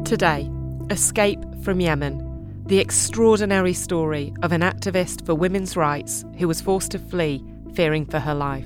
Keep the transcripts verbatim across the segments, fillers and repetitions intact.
Today, Escape from Yemen, the extraordinary story of an activist for women's rights who was forced to flee, fearing for her life.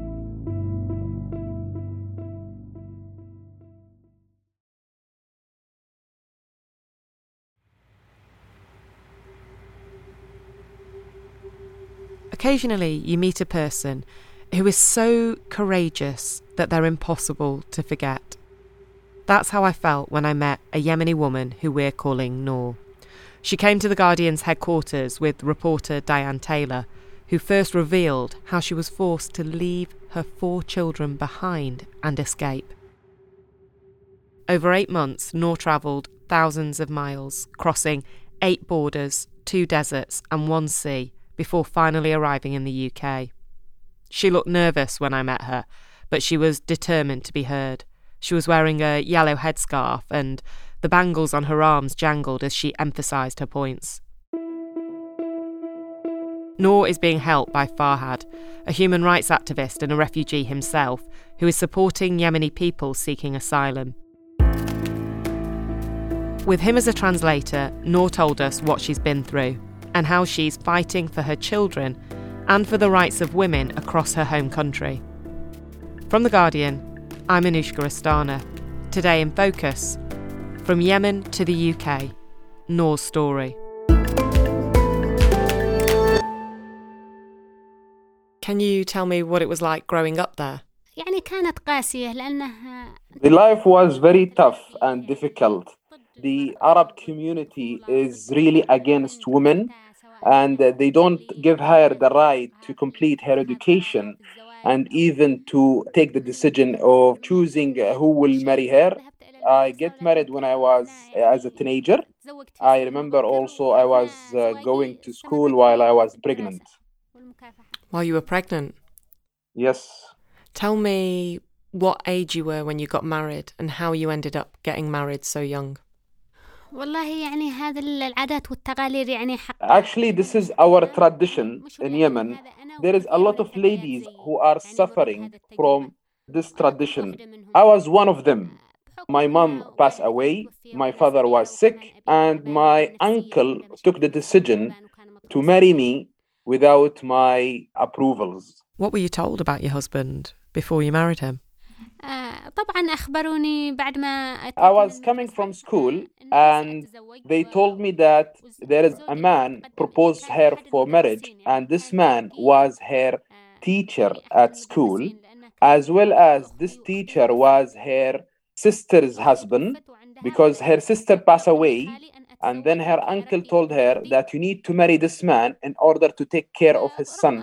Occasionally, you meet a person who is so courageous that they're impossible to forget. That's how I felt when I met a Yemeni woman who we're calling Noor. She came to The Guardian's headquarters with reporter Diane Taylor, who first revealed how she was forced to leave her four children behind and escape. Over eight months, Noor travelled thousands of miles, crossing eight borders, two deserts and one sea, before finally arriving in the U K. She looked nervous when I met her, but she was determined to be heard. She was wearing a yellow headscarf and the bangles on her arms jangled as she emphasised her points. Noor is being helped by Farhad, a human rights activist and a refugee himself, who is supporting Yemeni people seeking asylum. With him as a translator, Noor told us what she's been through and how she's fighting for her children and for the rights of women across her home country. From The Guardian, I'm Anushka Astana. Today in Focus, from Yemen to the U K, Noor's story. Can you tell me what it was like growing up there? The life was very tough and difficult. The Arab community is really against women, and they don't give her the right to complete her education and even to take the decision of choosing who will marry her. I get married when I was as a teenager. I remember also I was uh, going to school while I was pregnant. While you were pregnant? Yes. Tell me what age you were when you got married and how you ended up getting married so young. Actually, this is our tradition in Yemen. There is a lot of ladies who are suffering from this tradition. I was one of them. My mom passed away, my father was sick, and my uncle took the decision to marry me without my approvals. What were you told about your husband before you married him? I was coming from school and they told me that there is a man proposed her for marriage, and this man was her teacher at school, as well as this teacher was her sister's husband, because her sister passed away, and then her uncle told her that you need to marry this man in order to take care of his son.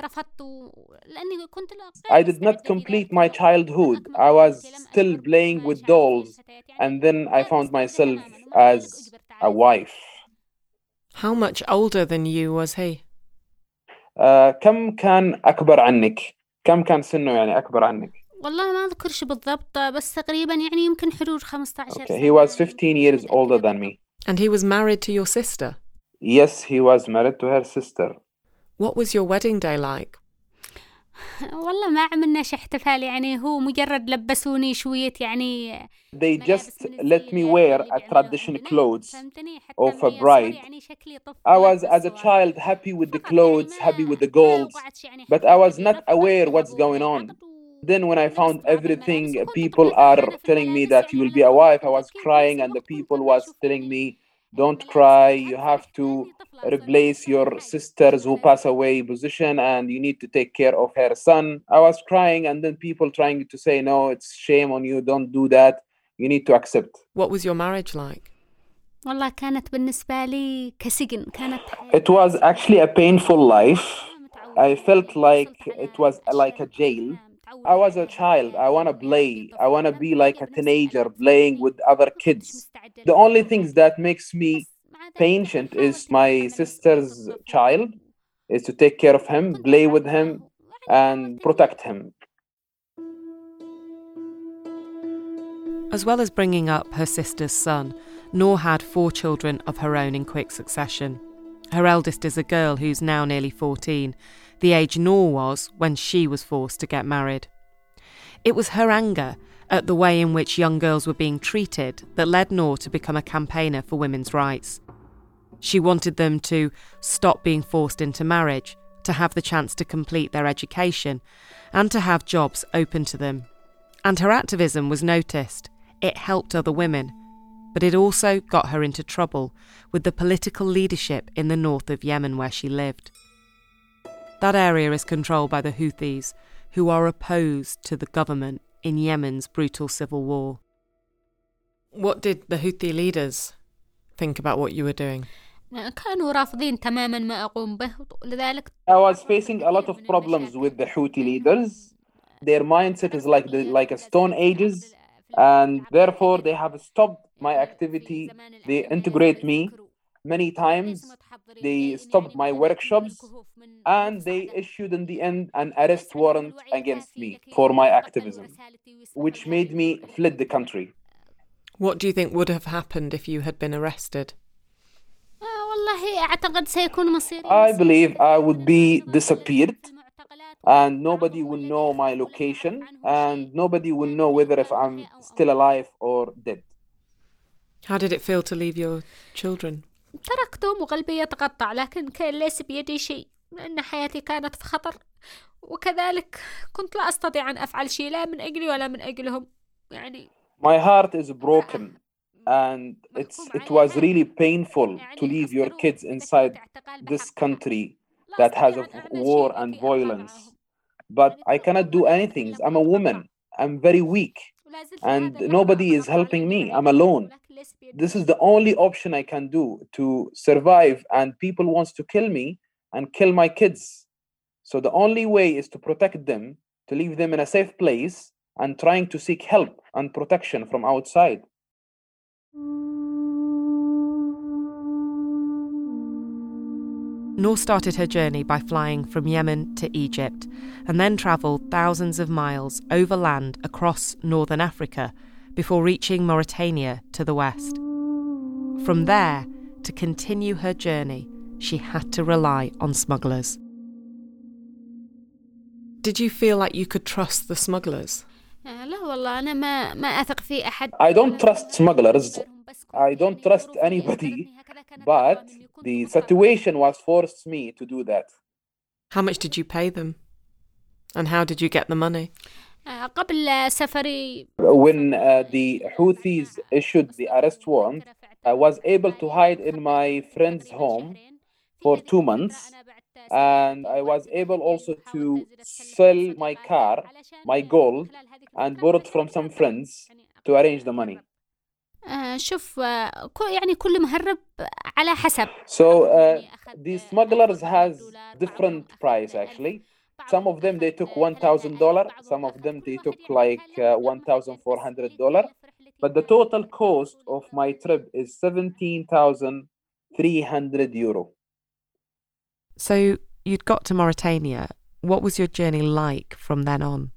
I did not complete my childhood. I was still playing with dolls, and then I found myself as a wife. How much older than you was he? Uh, كم كان أكبر عنك؟ كم كان سنه يعني أكبر عنك؟ والله ما أذكرش بالضبط بس تقريبا يعني يمكن حدود خمسة عشر. Okay, he was fifteen years older than me. And he was married to your sister? Yes, he was married to her sister. What was your wedding day like? والله ما عملناش احتفال يعني هو مجرد لبسوني شوية يعني. They just let me wear a traditional clothes of a bride. I was as a child happy with the clothes, happy with the golds, but I was not aware what's going on. Then when I found everything, people are telling me that you will be a wife, I was crying, and the people was telling me, don't cry, you have to replace your sisters who pass away position and you need to take care of her son. I was crying, and then people trying to say, no, it's shame on you, don't do that, you need to accept. What was your marriage like? والله كانت بالنسبة لي كسجن كانت. It was actually a painful life. I felt like it was like a jail. I was a child. I want to play. I want to be like a teenager playing with other kids. The only things that makes me patient is my sister's child, is to take care of him, play with him, and protect him. As well as bringing up her sister's son, Noor had four children of her own in quick succession. Her eldest is a girl who's now nearly fourteen, the age Noor was when she was forced to get married. It was her anger at the way in which young girls were being treated that led Noor to become a campaigner for women's rights. She wanted them to stop being forced into marriage, to have the chance to complete their education, and to have jobs open to them. And her activism was noticed. It helped other women. But it also got her into trouble with the political leadership in the north of Yemen where she lived. That area is controlled by the Houthis, who are opposed to the government in Yemen's brutal civil war. What did the Houthi leaders think about what you were doing? كانوا رافضين تماما ما أقوم به لذلك. I was facing a lot of problems with the Houthi leaders. Their mindset is like the, like a stone ages, and therefore they have stopped my activity. They integrate me many times. They stopped my workshops, and they issued in the end an arrest warrant against me for my activism, which made me fled the country. What do you think would have happened if you had been arrested? I believe I would be disappeared, and nobody will know my location, and nobody will know whether if I'm still alive or dead. How did it feel to leave your children? تركتهم وقلبي يتقطع، لكن كان ليس بيدي شيء لأن حياتي كانت في خطر، وكذلك كنت لا أستطيع أن أفعل شيء لا من أجلي ولا من أجلهم. يعني My heart is broken, and it's it was really painful to leave your kids inside this country that has a war and violence. But I cannot do anything. I'm a woman. I'm very weak, and nobody is helping me. I'm alone. This is the only option I can do to survive, and people wants to kill me and kill my kids. So the only way is to protect them, to leave them in a safe place, and trying to seek help and protection from outside. Noor started her journey by flying from Yemen to Egypt and then travelled thousands of miles overland across northern Africa before reaching Mauritania to the west. From there, to continue her journey, she had to rely on smugglers. Did you feel like you could trust the smugglers? I don't trust smugglers. I don't trust anybody. But the situation was forced me to do that. How much did you pay them? And how did you get the money? When uh, the Houthis issued the arrest warrant, I was able to hide in my friend's home for two months. And I was able also to sell my car, my gold, and borrow it from some friends to arrange the money. شوف يعني كل مهرب على حسب. So uh, the smugglers has different price actually. Some of them they took one thousand dollars, some of them they took like uh, one thousand four hundred dollars. But the total cost of my trip is seventeen thousand three hundred euro. So you'd got to Mauritania. What was your journey like from then on?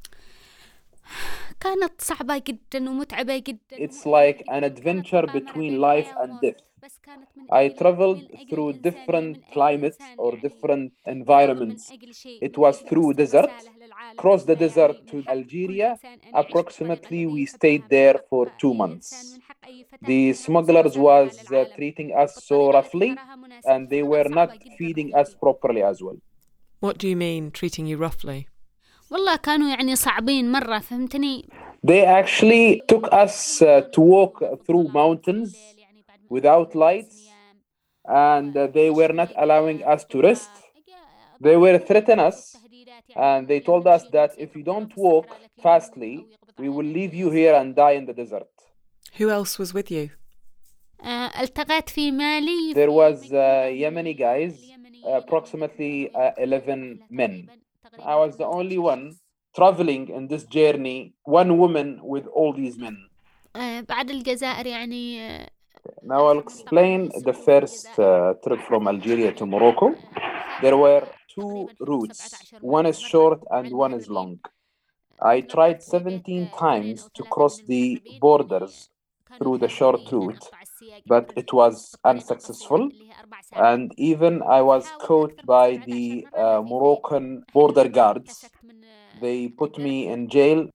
كانت صعبة جدا ومتعبة جدا. It's like an adventure between life and death. I traveled through different climates or different environments. It was through desert, crossed the desert to Algeria. Approximately we stayed there for two months. The smugglers was uh, treating us so roughly, and they were not feeding us properly as well. What do you mean, treating you roughly? والله كانوا يعني صعبين مرة فهمتني. They actually took us uh, to walk through mountains without lights, and uh, they were not allowing us to rest. They were threatening us, and they told us that if you don't walk fastly, we will leave you here and die in the desert. Who else was with you? التقيت في مالي. There was uh, Yemeni guys, approximately uh, eleven men. I was the only one traveling in this journey, one woman with all these men. بعد الجزائر يعني. Now I'll explain the first uh, trip from Algeria to Morocco. There were two routes. One is short and one is long. I tried seventeen times to cross the borders through the short route, but it was unsuccessful. And even I was caught by the uh, Moroccan border guards. They put me in jail.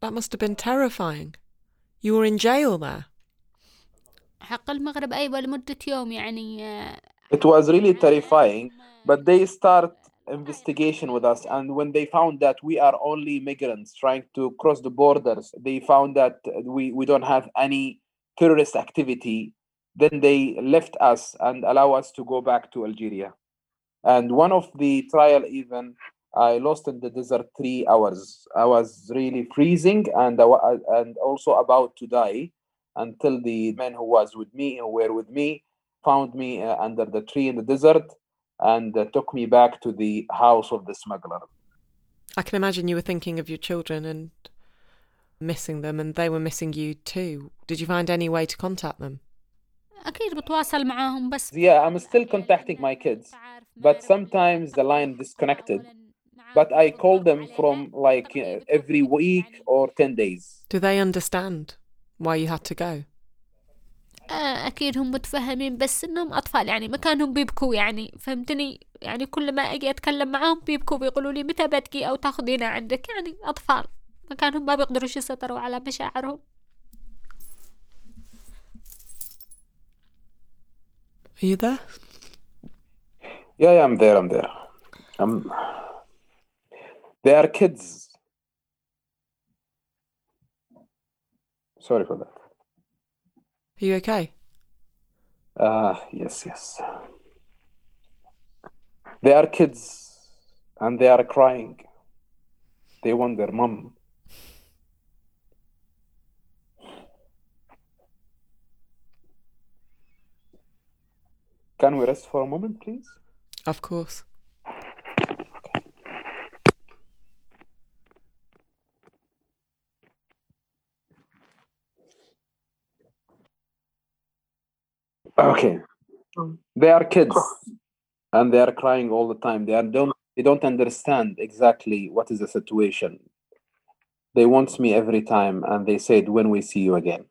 That must have been terrifying. You were in jail there. حق المغرب أيوة لمدة يوم يعني. It was really terrifying, but they start investigation with us, and when they found that we are only migrants trying to cross the borders, they found that we, we don't have any terrorist activity, then they left us and allow us to go back to Algeria. And one of the trial even, I lost in the desert three hours. I was really freezing and I, and also about to die until the men who was with me, who were with me, found me uh, under the tree in the desert and uh, took me back to the house of the smuggler. I can imagine you were thinking of your children and missing them, and they were missing you too. Did you find any way to contact them? أكيد بتواصل معاهم بس. Yeah, I'm still contacting my kids, but sometimes the line disconnected. But I call them from like uh, every week or ten days. Do they understand why you had to go? آه أكيد هم متفهمين، بس إنهم أطفال يعني مكانهم بيبكوا يعني، فهمتني؟ يعني كل ما أجي أتكلم معاهم بيبكوا بيقولوا لي متى بتجي أو تاخذينا عندك، يعني أطفال مكانهم ما بيقدروش يسيطروا على مشاعرهم. Are you there? Yeah, yeah, I'm there, I'm there. I'm... They are kids. Sorry for that. Are you okay? Uh, yes, yes. They are kids and they are crying. They want their mom. Can we rest for a moment, please? Of course. Okay. They are kids and they are crying all the time. They are don't they don't understand exactly what is the situation. They want me every time and they said, when we see you again.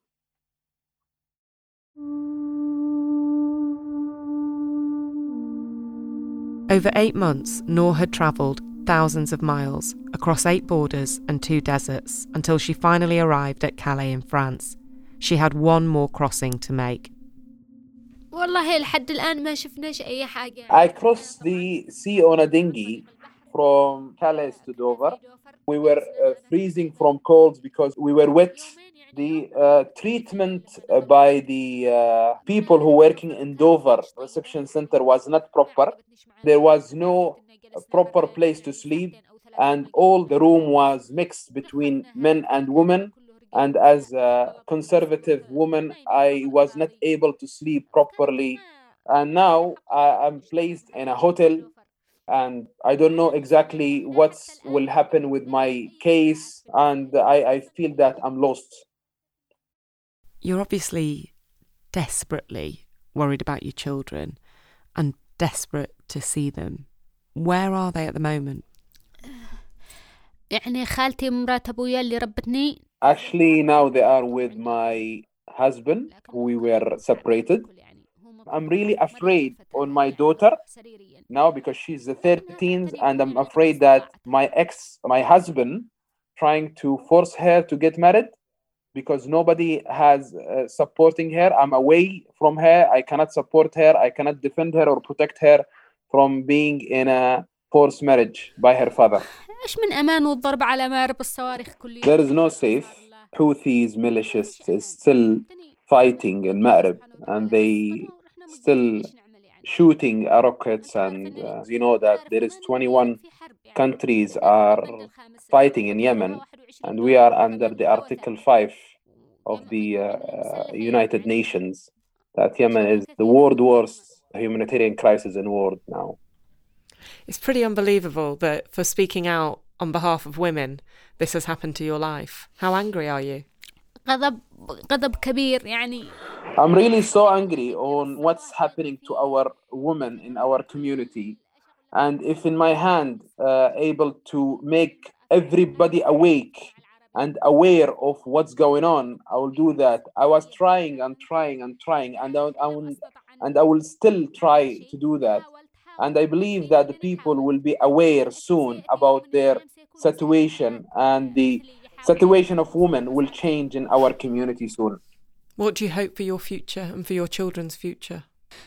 Over eight months, Noor had travelled thousands of miles across eight borders and two deserts until she finally arrived at Calais in France. She had one more crossing to make. والله لحد الآن ما شفناش أي حاجة. I crossed the sea on a dinghy from Calais to Dover. We were uh, freezing from colds because we were wet. The uh, treatment uh, by the uh, people who were working in Dover reception center was not proper. There was no uh, proper place to sleep, and all the room was mixed between men and women. And as a conservative woman, I was not able to sleep properly. And now I am placed in a hotel, and I don't know exactly what will happen with my case. And I, I feel that I'm lost. You're obviously desperately worried about your children and desperate to see them. Where are they at the moment? يعني خالتي مرات أبويا اللي ربتني. Actually, now they are with my husband. We were separated. I'm really afraid on my daughter now because she's the thirteenth, and I'm afraid that my ex, my husband, trying to force her to get married because nobody has uh, supporting her. I'm away from her. I cannot support her. I cannot defend her or protect her from being in a forced marriage by her father. إيش من أمان والضرب على مارب الصواريخ كل يوم. There is no safe. Houthis militias is still fighting in Ma'rib, and they still shooting rockets, and uh, you know that there is twenty-one countries are fighting in Yemen, and we are under the Article five of the uh, uh, United Nations, that Yemen is the world worst humanitarian crisis in the world now. It's pretty unbelievable that for speaking out on behalf of women, this has happened to your life. How angry are you? غضب غضب كبير يعني. I'm really so angry on what's happening to our women in our community. And if in my hand, uh, able to make everybody awake and aware of what's going on, I will do that. I was trying and trying and trying, and I, I will, and I will still try to do that. And I believe that the people will be aware soon about their situation and the situation of women will change in our community soon. What do you hope for your future and for your children's future?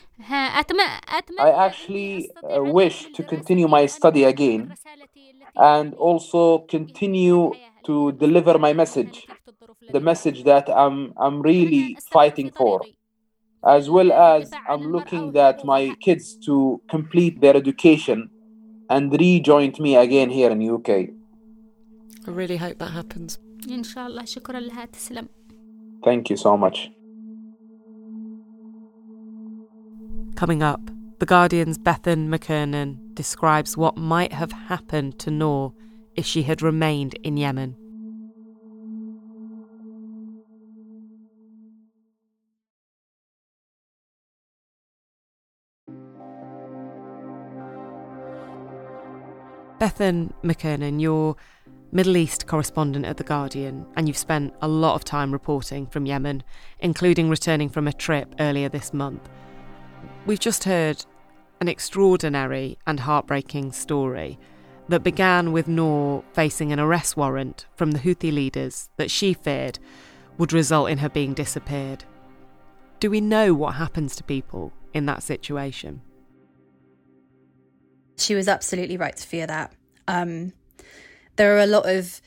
I actually uh, wish to continue my study again and also continue to deliver my message, the message that I'm, I'm really fighting for, as well as I'm looking that my kids to complete their education and rejoin me again here in the U K. I really hope that happens. Inshallah, shukran laha, taslam. Thank you so much. Coming up, The Guardian's Bethan McKernan describes what might have happened to Noor if she had remained in Yemen. Bethan McKernan, you're Middle East correspondent at The Guardian, and you've spent a lot of time reporting from Yemen, including returning from a trip earlier this month. We've just heard an extraordinary and heartbreaking story that began with Noor facing an arrest warrant from the Houthi leaders that she feared would result in her being disappeared. Do we know what happens to people in that situation? She was absolutely right to fear that. Um, there are a lot of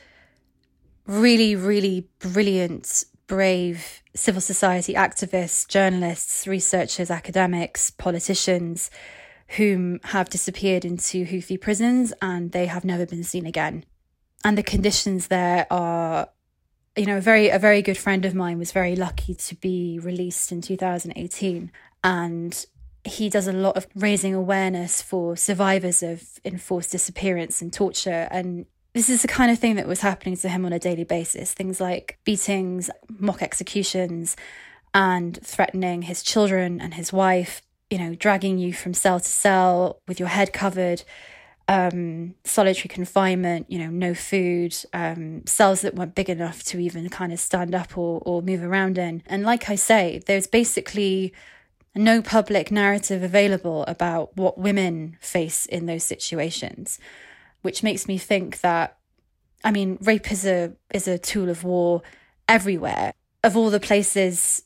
really, really brilliant, brave civil society activists, journalists, researchers, academics, politicians whom have disappeared into Houthi prisons and they have never been seen again. And the conditions there are, you know, a very, a very good friend of mine was very lucky to be released in two thousand eighteen. And he does a lot of raising awareness for survivors of enforced disappearance and torture. And this is the kind of thing that was happening to him on a daily basis. Things like beatings, mock executions, and threatening his children and his wife, you know, dragging you from cell to cell with your head covered, um, solitary confinement, you know, no food, um, cells that weren't big enough to even kind of stand up or, or move around in. And like I say, there's basically no public narrative available about what women face in those situations, which makes me think that, I mean, rape is a is a tool of war everywhere. Of all the places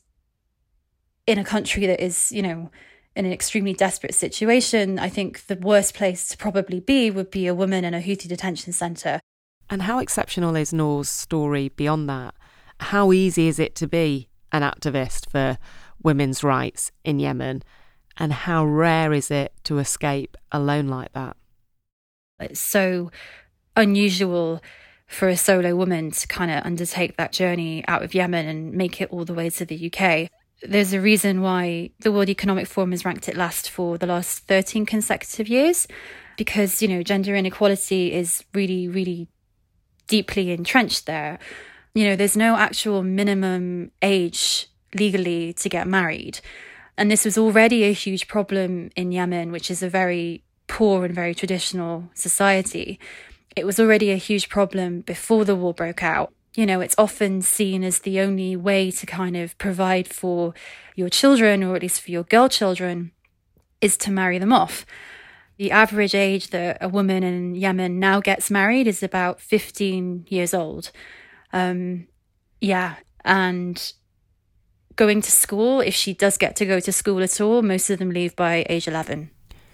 in a country that is, you know, in an extremely desperate situation, I think the worst place to probably be would be a woman in a Houthi detention centre. And how exceptional is Noor's story beyond that? How easy is it to be an activist for women's rights in Yemen? And how rare is it to escape alone like that? It's so unusual for a solo woman to kind of undertake that journey out of Yemen and make it all the way to the U K. There's a reason why the World Economic Forum has ranked it last for the last thirteen consecutive years, because, you know, gender inequality is really, really deeply entrenched there. You know, there's no actual minimum age legally to get married. And this was already a huge problem in Yemen, which is a very poor and very traditional society. It was already a huge problem before the war broke out. You know, it's often seen as the only way to kind of provide for your children, or at least for your girl children, is to marry them off. The average age that a woman in Yemen now gets married is about fifteen years old. Um, yeah, and going to school, if she does get to go to school at all, most of them leave by age eleven.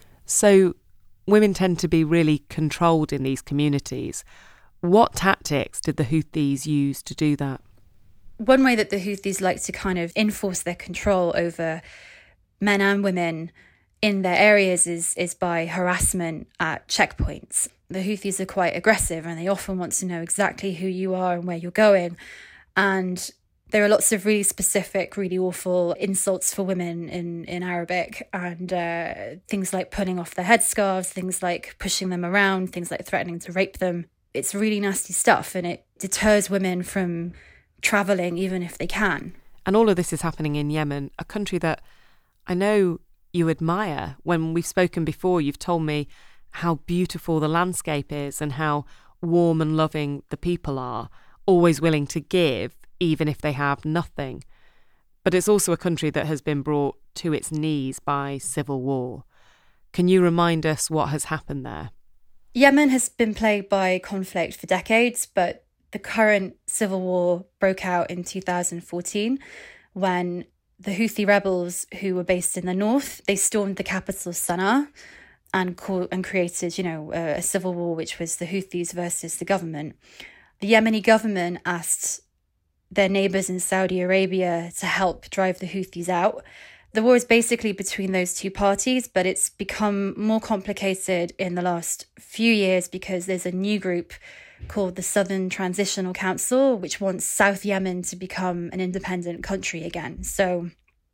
So women tend to be really controlled in these communities. What tactics did the Houthis use to do that? One way that the Houthis like to kind of enforce their control over men and women in their areas is, is by harassment at checkpoints. The Houthis are quite aggressive and they often want to know exactly who you are and where you're going. And there are lots of really specific, really awful insults for women in, in Arabic, and uh, things like pulling off their headscarves, things like pushing them around, things like threatening to rape them. It's really nasty stuff, and it deters women from travelling even if they can. And all of this is happening in Yemen, a country that I know you admire. When we've spoken before, you've told me how beautiful the landscape is and how warm and loving the people are, always willing to give even if they have nothing. But it's also a country that has been brought to its knees by civil war. Can you remind us what has happened there? Yemen has been plagued by conflict for decades, but The current civil war broke out in two thousand fourteen when the Houthi rebels, who were based in the north, they stormed the capital Sana'a and co- and created, you know, a, a civil war, which was the Houthis versus the government. The Yemeni government asked their neighbours in Saudi Arabia to help drive the Houthis out. The war is basically between those two parties, but it's become more complicated in the last few years because there's a new group called the Southern Transitional Council, which wants South Yemen to become an independent country again. So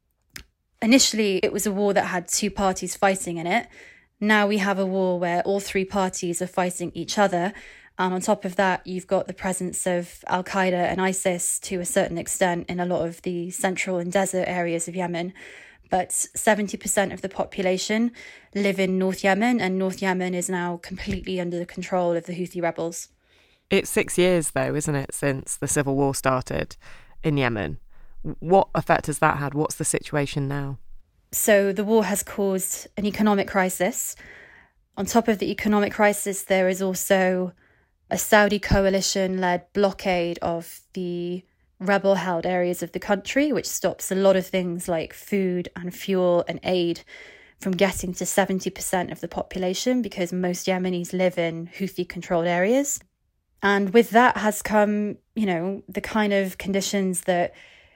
initially, it was a war that had two parties fighting in it. Now we have a war where all three parties are fighting each other. And on top of that, you've got the presence of Al-Qaeda and ISIS to a certain extent in a lot of the central and desert areas of Yemen. But seventy percent of the population live in North Yemen, and North Yemen is now completely under the control of the Houthi rebels. It's six years, though, isn't it, since the civil war started in Yemen? What effect has that had? What's the situation now? So the war has caused an economic crisis. On top of the economic crisis, there is also a Saudi coalition-led blockade of the rebel-held areas of the country, which stops a lot of things like food and fuel and aid from getting to seventy percent of the population, because most Yemenis live in Houthi-controlled areas. And with that has come, you know, the kind of conditions that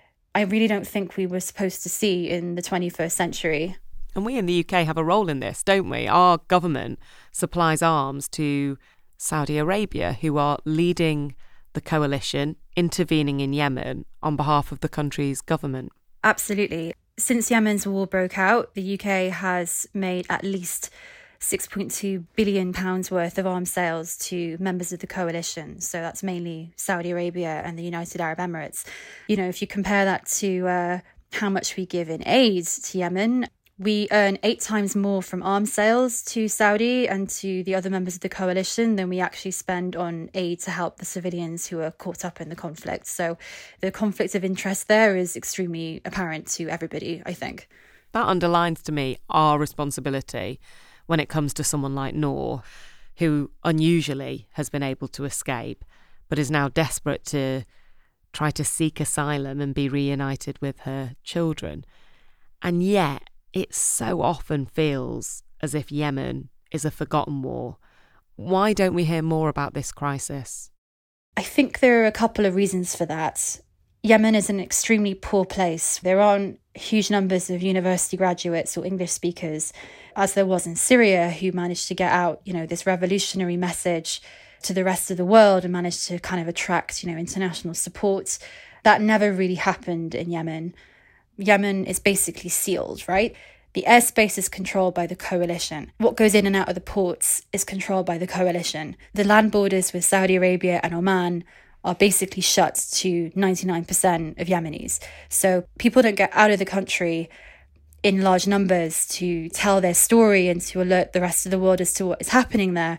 I really don't think we were supposed to see in the twenty-first century. And we in the U K have a role in this, don't we? Our government supplies arms to Saudi Arabia, who are leading the coalition, intervening in Yemen on behalf of the country's government. Absolutely. Since Yemen's war broke out, the U K has made at least six point two billion pounds worth of arms sales to members of the coalition. So that's mainly Saudi Arabia and the United Arab Emirates. You know, if you compare that to uh, how much we give in aid to Yemen, we earn eight times more from arms sales to Saudi and to the other members of the coalition than we actually spend on aid to help the civilians who are caught up in the conflict. So the conflict of interest there is extremely apparent to everybody, I think. That underlines to me our responsibility when it comes to someone like Noor, who unusually has been able to escape, but is now desperate to try to seek asylum and be reunited with her children. And yet, it so often feels as if Yemen is a forgotten war. Why don't we hear more about this crisis? I think there are a couple of reasons for that. Yemen is an extremely poor place. There aren't huge numbers of university graduates or English speakers, as there was in Syria, who managed to get out, you know, this revolutionary message to the rest of the world and managed to kind of attract, you know, international support. That never really happened in Yemen. Yemen is basically sealed, right? The airspace is controlled by the coalition. What goes in and out of the ports is controlled by the coalition. The land borders with Saudi Arabia and Oman are basically shut to ninety-nine percent of Yemenis. So people don't get out of the country in large numbers to tell their story and to alert the rest of the world as to what is happening there.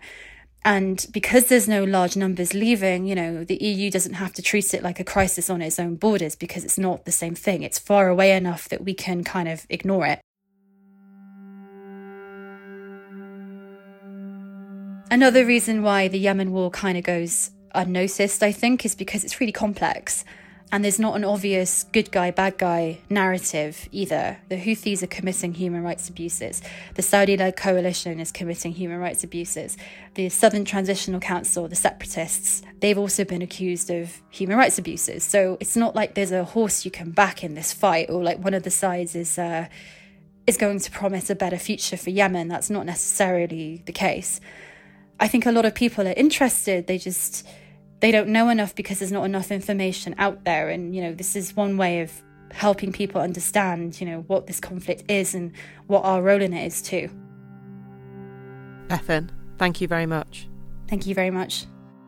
And because there's no large numbers leaving, you know, the E U doesn't have to treat it like a crisis on its own borders because it's not the same thing. It's far away enough that we can kind of ignore it. Another reason why the Yemen war kind of goes unnoticed, I think, is because it's really complex. And there's not an obvious good guy, bad guy narrative either. The Houthis are committing human rights abuses. The Saudi-led coalition is committing human rights abuses. The Southern Transitional Council, the separatists, they've also been accused of human rights abuses. So it's not like there's a horse you can back in this fight, or like one of the sides is uh, is going to promise a better future for Yemen. That's not necessarily the case. I think a lot of people are interested. They just... They don't know enough because there's not enough information out there. And, you know, this is one way of helping people understand, you know, what this conflict is and what our role in it is too. Bethan, thank you very much. Thank you very much.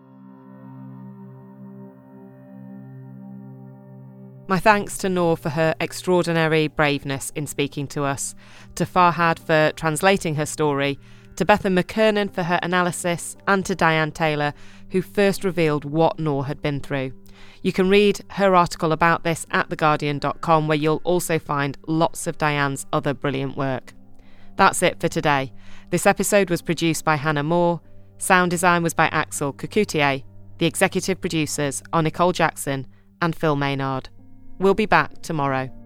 My thanks to Noor for her extraordinary braveness in speaking to us, to Farhad for translating her story, to Bethan McKernan for her analysis, and to Diane Taylor, who first revealed what Noor had been through. You can read her article about this at the guardian dot com, where you'll also find lots of Diane's other brilliant work. That's it for today. This episode was produced by Hannah Moore. Sound design was by Axel Kukoutier. The The executive producers are Nicole Jackson and Phil Maynard. We'll be back tomorrow.